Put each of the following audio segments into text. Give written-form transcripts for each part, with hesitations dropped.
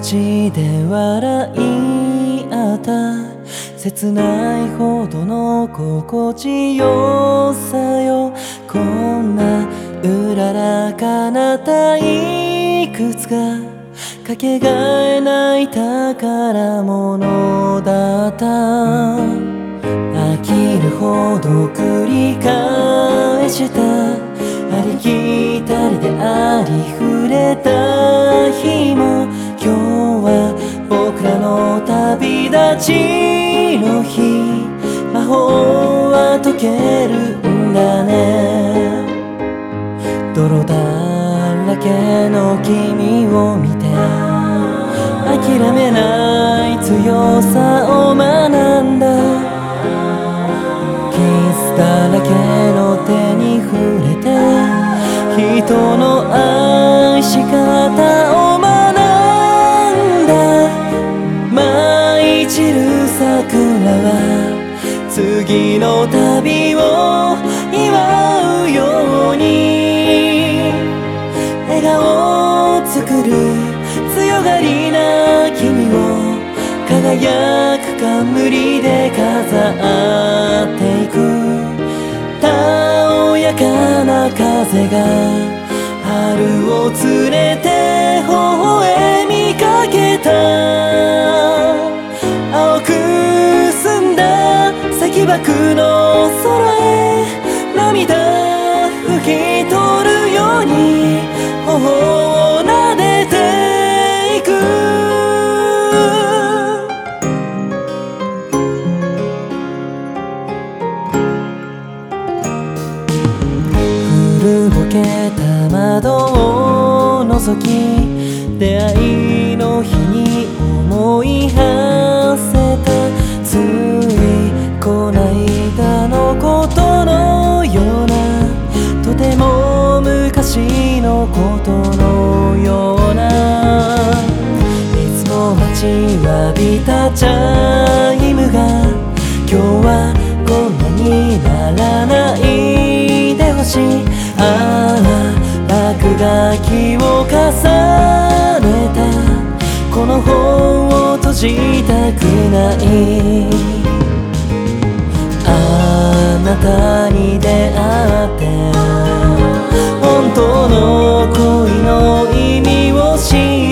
ちで笑い合った切ないほどの心地よさよ。こんなうららかな退屈がかけがえない宝物だった。飽きるほど繰り返したありきたりでありふれた日も、今日は僕らの旅立ちの日。魔法は解けるんだね。泥だらけの君を見て諦めない強さを学んだ。キスだらけの手に触れて人の愛し方を学んだ。舞い散る桜は次の旅を祝うように、笑顔を作る強がりな君を輝く冠で飾っていく。たおやかな風が春を連れて微笑みかけた。青く澄んだ咲き爆の空へ涙拭き取るように頬を撫でていく。古ぼけた窓を覗き出会いの日に思い馳せた。ついこないだのことのような、とても昔のことのような。いつも待ちわびたチャイムが今日はこんなにならないでほしい。ああ落書きを重ねたこの本を閉じたくない。あなたに出会って本当の恋の意味を知った。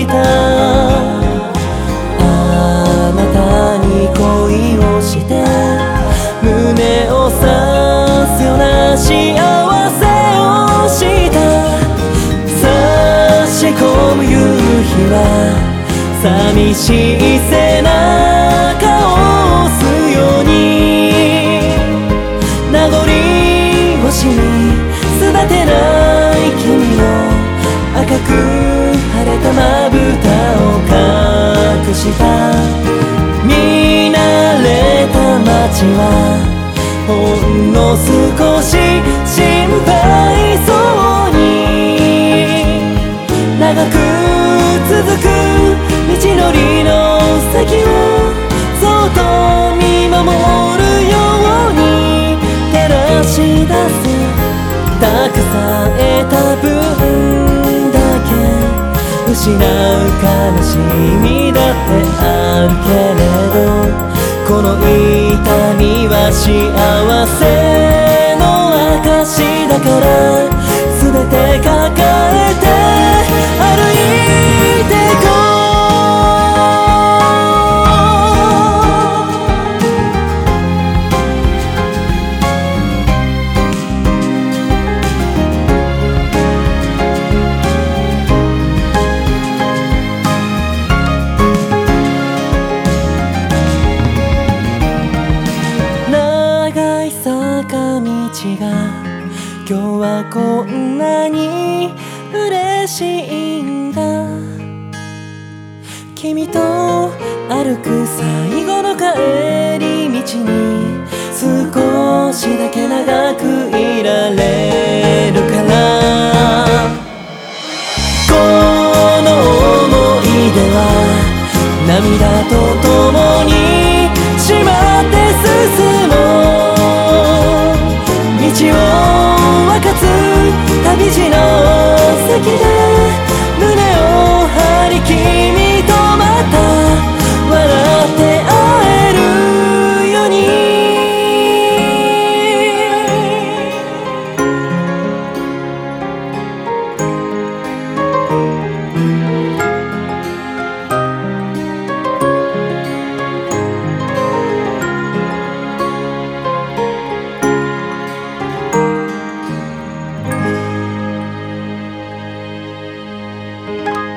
あなたに恋をして胸を刺すような幸せをした。差し込む夕日は寂しい背中を押すように、名残惜しみ育てない君の赤く腫れたまぶたを隠した。見慣れた街はほんの少し心配そうに、長く続く道のりの先をそっと見守るように照らし出す。たくさん得た分だけ失う悲しみだってあるけれど、この痛みは幸せの証だから、全て抱えて歩いてこう。長い坂道が今日はこんなに嬉しいんだ。君と歩く最後の帰り道に少しだけ長くいられるから。この想い出は涙と共にしまって進もう。道を分かつ旅路の先で胸を張り君と待 「